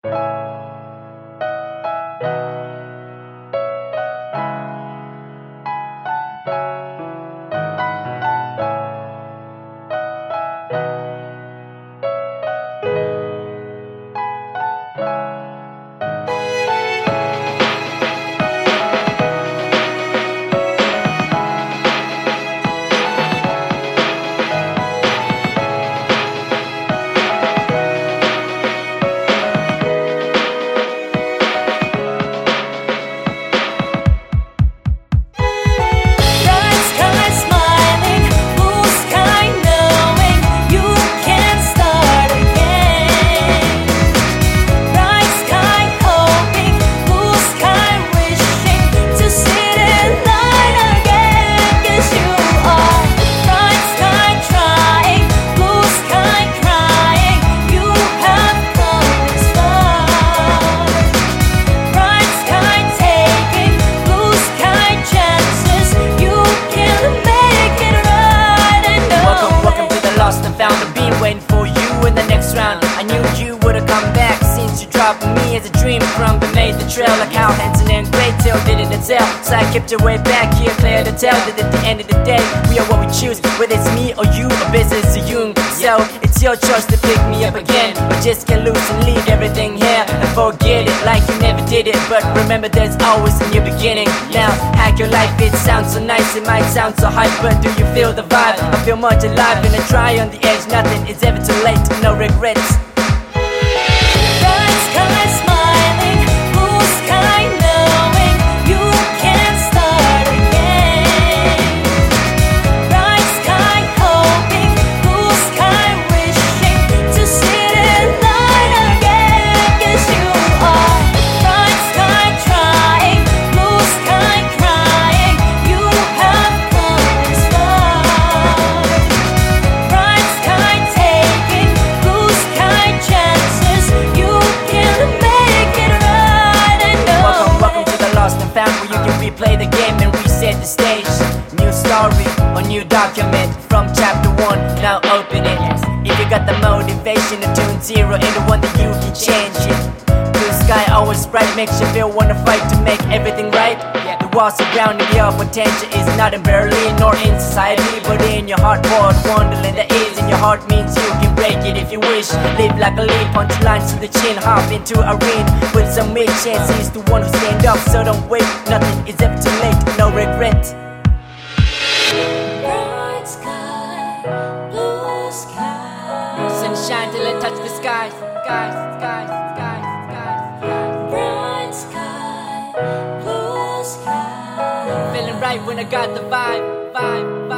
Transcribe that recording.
Me as a dream from the made the trail, like how Hanson and Greytail did it itself. So I kept your way back here, clear to tell that at the end of the day, we are what we choose, whether it's me or you, or business or you. So it's your choice to pick me up again, or just get loose and leave everything here and forget it like you never did it. But remember, there's always a new beginning. Now hack your life, it sounds so nice, it might sound so hype, but do you feel the vibe? I feel much alive and I try on the edge. Nothing is ever too late, no regrets. Replay the game and reset the stage. New story or new document from chapter 1. Now open it. If you got the motivation to tune zero into one, that you can change it. Blue sky always bright, makes you feel wanna fight to make everything right. The walls surrounding your potential is not in Berlin nor in society, but in your heart, world wonderland that is in your heart means you can break it if you wish. Live like a leaf, punch lines to the chin, hop into a ring with some mid chances to one who stand up. So don't wait, nothing is ever too late, no regret. Bright sky, blue sky, sunshine till I touch the skies, skies, skies, skies, skies, skies. Bright sky, blue sky, feeling right when I got the vibe.